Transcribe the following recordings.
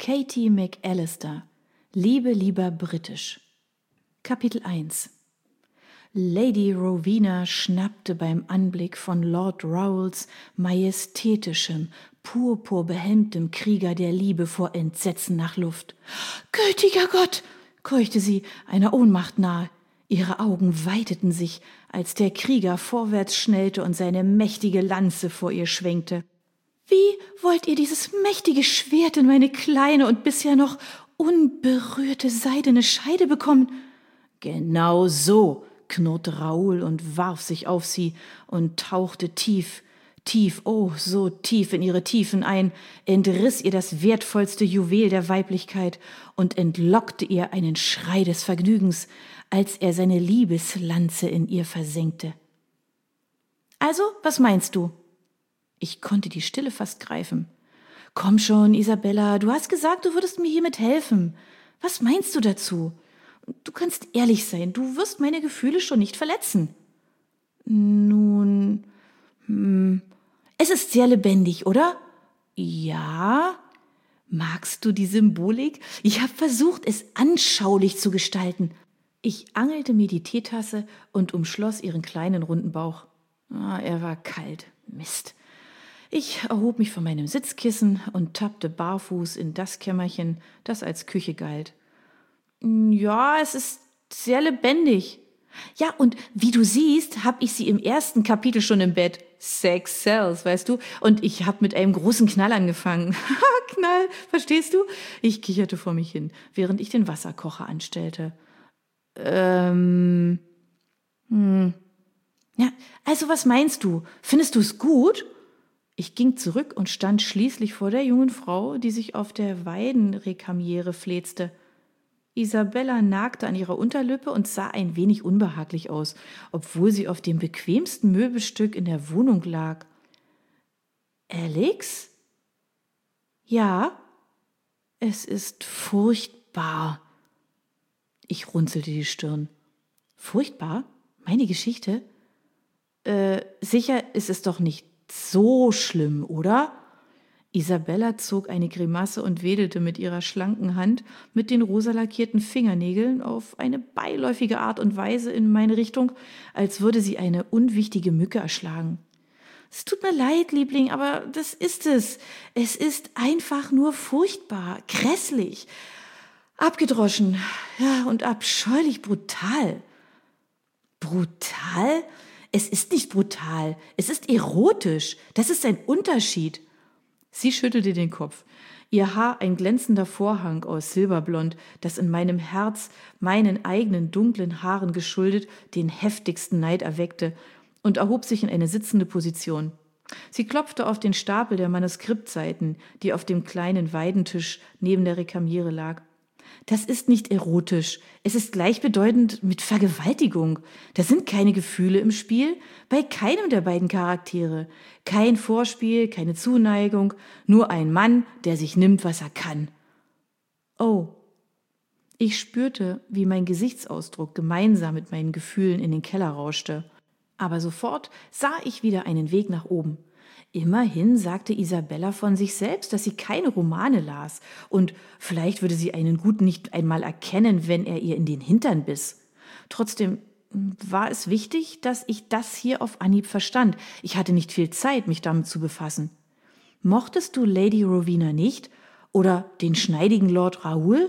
Katie McAllister, Liebe lieber britisch. Kapitel 1. Lady Rowena schnappte beim Anblick von Lord Raoul's majestätischem, purpurbehelmtem Krieger der Liebe vor Entsetzen nach Luft. »Gütiger Gott«, keuchte sie, einer Ohnmacht nahe. Ihre Augen weiteten sich, als der Krieger vorwärts schnellte und seine mächtige Lanze vor ihr schwenkte. »Wie wollt ihr dieses mächtige Schwert in meine kleine und bisher noch unberührte seidene Scheide bekommen?« »Genau so«, knurrte Raoul und warf sich auf sie und tauchte tief, oh, so tief in ihre Tiefen ein, entriss ihr das wertvollste Juwel der Weiblichkeit und entlockte ihr einen Schrei des Vergnügens, als er seine Liebeslanze in ihr versenkte. »Also, was meinst du?« Ich konnte die Stille fast greifen. »Komm schon, Isabella, du hast gesagt, du würdest mir hiermit helfen. Was meinst du dazu? Du kannst ehrlich sein, du wirst meine Gefühle schon nicht verletzen.« »Nun, es ist sehr lebendig, oder?« »Ja.« »Magst du die Symbolik? Ich habe versucht, es anschaulich zu gestalten.« Ich angelte mir die Teetasse und umschloss ihren kleinen runden Bauch. Er war kalt. Mist. Ich erhob mich von meinem Sitzkissen und tappte barfuß in das Kämmerchen, das als Küche galt. »Ja, es ist sehr lebendig.« »Ja, und wie du siehst, habe ich sie im ersten Kapitel schon im Bett. Sex sells, weißt du? Und ich habe mit einem großen Knall angefangen.« »Knall, verstehst du?« Ich kicherte vor mich hin, während ich den Wasserkocher anstellte. Ja, also was meinst du? Findest du es gut?« Ich ging zurück und stand schließlich vor der jungen Frau, die sich auf der Weidenrekamiere fletzte. Isabella nagte an ihrer Unterlippe und sah ein wenig unbehaglich aus, obwohl sie auf dem bequemsten Möbelstück in der Wohnung lag. »Alex?« »Ja, es ist furchtbar.« Ich runzelte die Stirn. »Furchtbar? Meine Geschichte? Sicher ist es doch nicht so schlimm, oder?« Isabella zog eine Grimasse und wedelte mit ihrer schlanken Hand mit den rosa lackierten Fingernägeln auf eine beiläufige Art und Weise in meine Richtung, als würde sie eine unwichtige Mücke erschlagen. »Es tut mir leid, Liebling, aber das ist es. Es ist einfach nur furchtbar, grässlich, abgedroschen, ja, und abscheulich brutal.« »Brutal? Es ist nicht brutal, es ist erotisch. Das ist ein Unterschied.« Sie schüttelte den Kopf. Ihr Haar ein glänzender Vorhang aus Silberblond, das in meinem Herz, meinen eigenen dunklen Haaren geschuldet, den heftigsten Neid erweckte, und erhob sich in eine sitzende Position. Sie klopfte auf den Stapel der Manuskriptseiten, die auf dem kleinen Weidentisch neben der Rekamiere lag. »Das ist nicht erotisch. Es ist gleichbedeutend mit Vergewaltigung. Da sind keine Gefühle im Spiel, bei keinem der beiden Charaktere. Kein Vorspiel, keine Zuneigung, nur ein Mann, der sich nimmt, was er kann.« »Oh.« Ich spürte, wie mein Gesichtsausdruck gemeinsam mit meinen Gefühlen in den Keller rauschte. Aber sofort sah ich wieder einen Weg nach oben. Immerhin sagte Isabella von sich selbst, dass sie keine Romane las, und vielleicht würde sie einen Guten nicht einmal erkennen, wenn er ihr in den Hintern biss. Trotzdem war es wichtig, dass ich das hier auf Anhieb verstand. Ich hatte nicht viel Zeit, mich damit zu befassen. »Mochtest du Lady Rowena nicht? Oder den schneidigen Lord Raoul?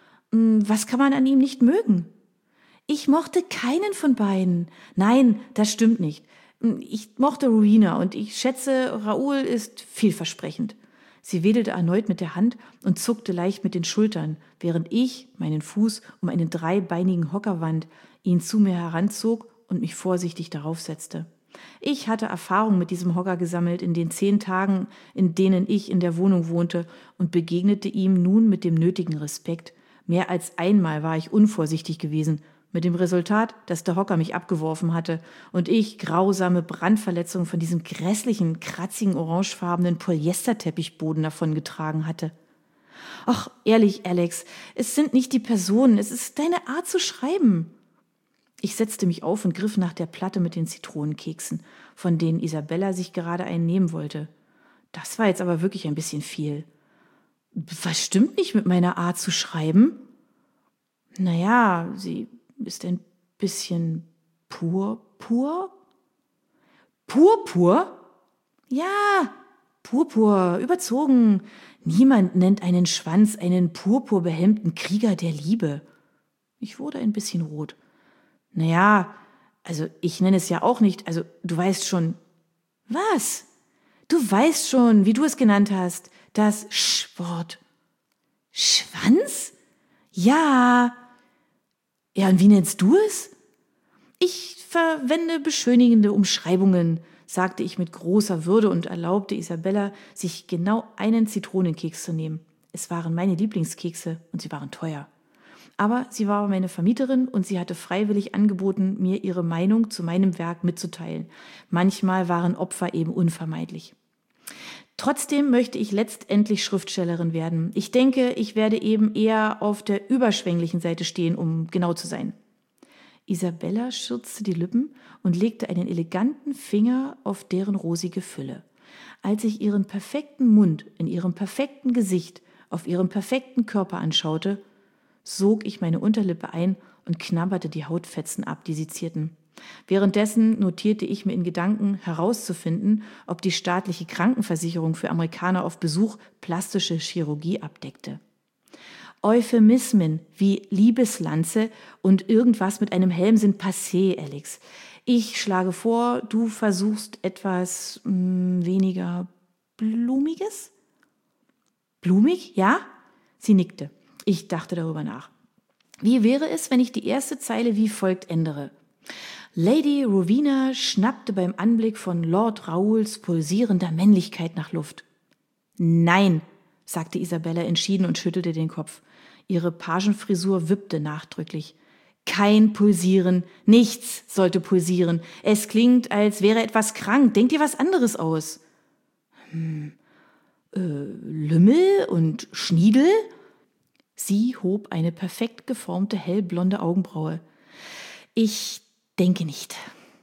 Was kann man an ihm nicht mögen?« »Ich mochte keinen von beiden. Nein, das stimmt nicht. Ich mochte Rowena und ich schätze, Raoul ist vielversprechend.« Sie wedelte erneut mit der Hand und zuckte leicht mit den Schultern, während ich meinen Fuß um einen dreibeinigen Hocker wand, ihn zu mir heranzog und mich vorsichtig darauf setzte. Ich hatte Erfahrung mit diesem Hocker gesammelt in den 10 Tagen, in denen ich in der Wohnung wohnte, und begegnete ihm nun mit dem nötigen Respekt. Mehr als einmal war ich unvorsichtig gewesen, mit dem Resultat, dass der Hocker mich abgeworfen hatte und ich grausame Brandverletzungen von diesem grässlichen, kratzigen, orangefarbenen Polyesterteppichboden davongetragen hatte. »Ach, ehrlich, Alex, es sind nicht die Personen, es ist deine Art zu schreiben.« Ich setzte mich auf und griff nach der Platte mit den Zitronenkeksen, von denen Isabella sich gerade einen nehmen wollte. Das war jetzt aber wirklich ein bisschen viel. Was stimmt nicht mit meiner Art zu schreiben? Naja, sie ist ein bisschen purpur. Purpur? Ja, Purpur, überzogen. Niemand nennt einen Schwanz einen purpurbehelmten Krieger der Liebe. Ich wurde ein bisschen rot. Naja, also ich nenne es ja auch nicht, also du weißt schon. Was? Du weißt schon, wie du es genannt hast, das Sch-Wort. Schwanz? Ja. Ja, und wie nennst du es? Ich verwende beschönigende Umschreibungen, sagte ich mit großer Würde und erlaubte Isabella, sich genau einen Zitronenkeks zu nehmen. Es waren meine Lieblingskekse und sie waren teuer. Aber sie war meine Vermieterin und sie hatte freiwillig angeboten, mir ihre Meinung zu meinem Werk mitzuteilen. Manchmal waren Opfer eben unvermeidlich. Trotzdem möchte ich letztendlich Schriftstellerin werden. Ich denke, ich werde eben eher auf der überschwänglichen Seite stehen, um genau zu sein. Isabella schürzte die Lippen und legte einen eleganten Finger auf deren rosige Fülle. Als ich ihren perfekten Mund in ihrem perfekten Gesicht auf ihrem perfekten Körper anschaute, sog ich meine Unterlippe ein und knabberte die Hautfetzen ab, die sie zierten. Währenddessen notierte ich mir in Gedanken herauszufinden, ob die staatliche Krankenversicherung für Amerikaner auf Besuch plastische Chirurgie abdeckte. Euphemismen wie Liebeslanze und irgendwas mit einem Helm sind passé, Alex. Ich schlage vor, du versuchst etwas weniger Blumiges? Blumig, ja? Sie nickte. Ich dachte darüber nach. Wie wäre es, wenn ich die erste Zeile wie folgt ändere? Lady Rowena schnappte beim Anblick von Lord Raouls pulsierender Männlichkeit nach Luft. Nein, sagte Isabella entschieden und schüttelte den Kopf. Ihre Pagenfrisur wippte nachdrücklich. Kein Pulsieren, nichts sollte pulsieren. Es klingt, als wäre etwas krank. Denk dir was anderes aus. Lümmel und Schniedel? Sie hob eine perfekt geformte, hellblonde Augenbraue. Ich denke nicht.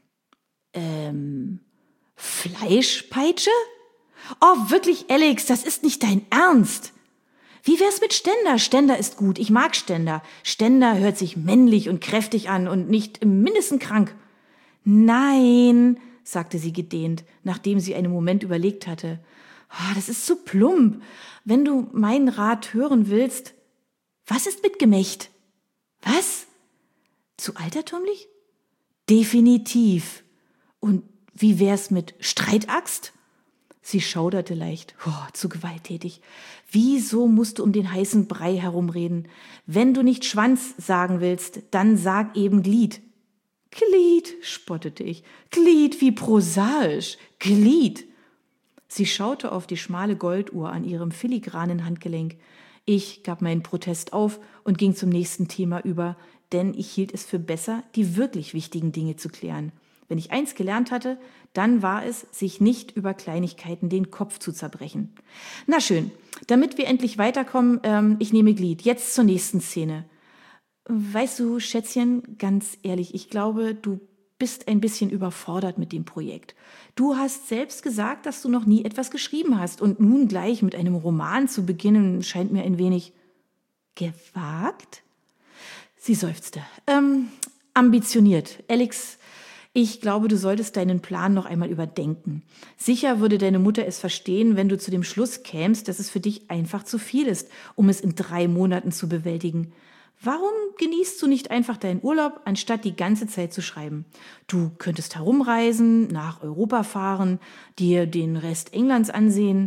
Fleischpeitsche? Oh, wirklich, Alex, das ist nicht dein Ernst. Wie wär's mit Ständer? Ständer ist gut, ich mag Ständer. Ständer hört sich männlich und kräftig an und nicht im Mindesten krank. Nein, sagte sie gedehnt, nachdem sie einen Moment überlegt hatte. Oh, das ist zu plump. Wenn du meinen Rat hören willst. Was ist mit Gemächt? Was? Zu altertümlich? Definitiv. Und wie wär's mit Streitaxt? Sie schauderte leicht. Oh, zu gewalttätig. Wieso musst du um den heißen Brei herumreden? Wenn du nicht Schwanz sagen willst, dann sag eben Glied. Glied, spottete ich. Glied, wie prosaisch. Glied. Sie schaute auf die schmale Golduhr an ihrem filigranen Handgelenk. Ich gab meinen Protest auf und ging zum nächsten Thema über, denn ich hielt es für besser, die wirklich wichtigen Dinge zu klären. Wenn ich eins gelernt hatte, dann war es, sich nicht über Kleinigkeiten den Kopf zu zerbrechen. Na schön, damit wir endlich weiterkommen, ich nehme Glied. Jetzt zur nächsten Szene. Weißt du, Schätzchen, ganz ehrlich, ich glaube, du bist ein bisschen überfordert mit dem Projekt. Du hast selbst gesagt, dass du noch nie etwas geschrieben hast und nun gleich mit einem Roman zu beginnen, scheint mir ein wenig gewagt. Sie seufzte. Ambitioniert. Alex, ich glaube, du solltest deinen Plan noch einmal überdenken. Sicher würde deine Mutter es verstehen, wenn du zu dem Schluss kämst, dass es für dich einfach zu viel ist, um es in 3 Monaten zu bewältigen. Warum genießt du nicht einfach deinen Urlaub, anstatt die ganze Zeit zu schreiben? Du könntest herumreisen, nach Europa fahren, dir den Rest Englands ansehen.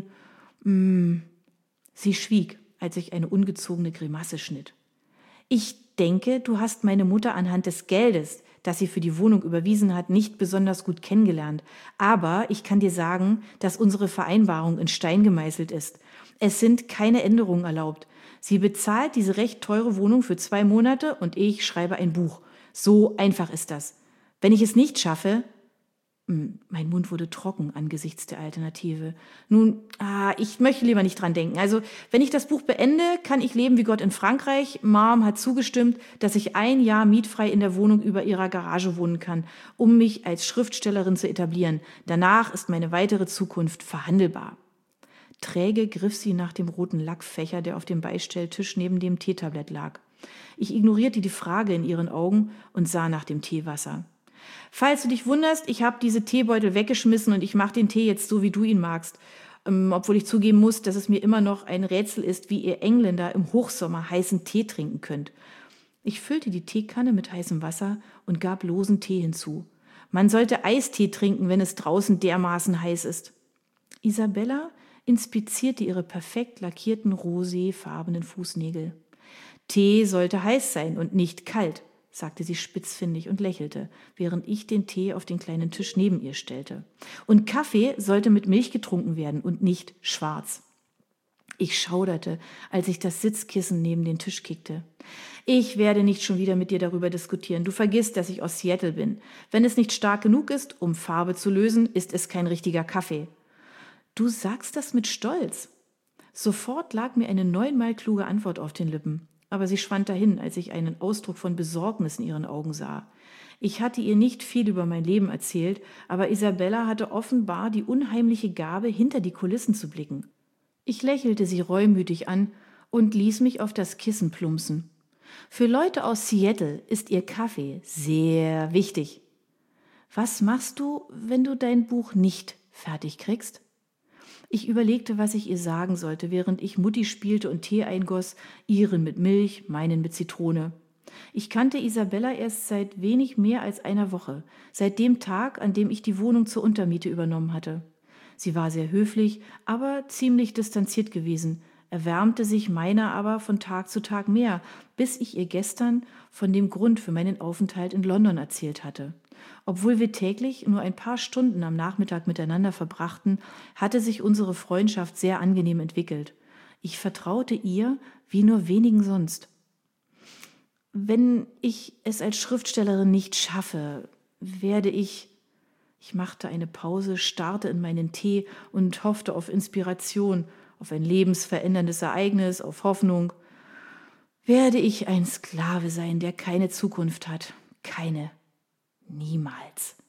Sie schwieg, als ich eine ungezogene Grimasse schnitt. Ich denke, du hast meine Mutter anhand des Geldes, das sie für die Wohnung überwiesen hat, nicht besonders gut kennengelernt. Aber ich kann dir sagen, dass unsere Vereinbarung in Stein gemeißelt ist. Es sind keine Änderungen erlaubt. Sie bezahlt diese recht teure Wohnung für 2 Monate und ich schreibe ein Buch. So einfach ist das. Wenn ich es nicht schaffe... Mein Mund wurde trocken angesichts der Alternative. Nun, ich möchte lieber nicht dran denken. Also, wenn ich das Buch beende, kann ich leben wie Gott in Frankreich. Mom hat zugestimmt, dass ich 1 Jahr mietfrei in der Wohnung über ihrer Garage wohnen kann, um mich als Schriftstellerin zu etablieren. Danach ist meine weitere Zukunft verhandelbar. Träge griff sie nach dem roten Lackfächer, der auf dem Beistelltisch neben dem Teetablett lag. Ich ignorierte die Frage in ihren Augen und sah nach dem Teewasser. Falls du dich wunderst, ich habe diese Teebeutel weggeschmissen und ich mache den Tee jetzt so, wie du ihn magst. Obwohl ich zugeben muss, dass es mir immer noch ein Rätsel ist, wie ihr Engländer im Hochsommer heißen Tee trinken könnt. Ich füllte die Teekanne mit heißem Wasser und gab losen Tee hinzu. Man sollte Eistee trinken, wenn es draußen dermaßen heiß ist. Isabella inspizierte ihre perfekt lackierten roséfarbenen Fußnägel. Tee sollte heiß sein und nicht kalt, sagte sie spitzfindig und lächelte, während ich den Tee auf den kleinen Tisch neben ihr stellte. Und Kaffee sollte mit Milch getrunken werden und nicht schwarz. Ich schauderte, als ich das Sitzkissen neben den Tisch kickte. Ich werde nicht schon wieder mit dir darüber diskutieren. Du vergisst, dass ich aus Seattle bin. Wenn es nicht stark genug ist, um Farbe zu lösen, ist es kein richtiger Kaffee. Du sagst das mit Stolz. Sofort lag mir eine 9-mal kluge Antwort auf den Lippen. Aber sie schwand dahin, als ich einen Ausdruck von Besorgnis in ihren Augen sah. Ich hatte ihr nicht viel über mein Leben erzählt, aber Isabella hatte offenbar die unheimliche Gabe, hinter die Kulissen zu blicken. Ich lächelte sie reumütig an und ließ mich auf das Kissen plumpsen. Für Leute aus Seattle ist ihr Kaffee sehr wichtig. Was machst du, wenn du dein Buch nicht fertig kriegst? Ich überlegte, was ich ihr sagen sollte, während ich Mutti spielte und Tee eingoss, ihren mit Milch, meinen mit Zitrone. Ich kannte Isabella erst seit wenig mehr als einer Woche, seit dem Tag, an dem ich die Wohnung zur Untermiete übernommen hatte. Sie war sehr höflich, aber ziemlich distanziert gewesen, erwärmte sich meiner aber von Tag zu Tag mehr, bis ich ihr gestern von dem Grund für meinen Aufenthalt in London erzählt hatte. Obwohl wir täglich nur ein paar Stunden am Nachmittag miteinander verbrachten, hatte sich unsere Freundschaft sehr angenehm entwickelt. Ich vertraute ihr wie nur wenigen sonst. Wenn ich es als Schriftstellerin nicht schaffe, werde ich... Ich machte eine Pause, starrte in meinen Tee und hoffte auf Inspiration, auf ein lebensveränderndes Ereignis, auf Hoffnung. Werde ich ein Sklave sein, der keine Zukunft hat? Keine. Niemals.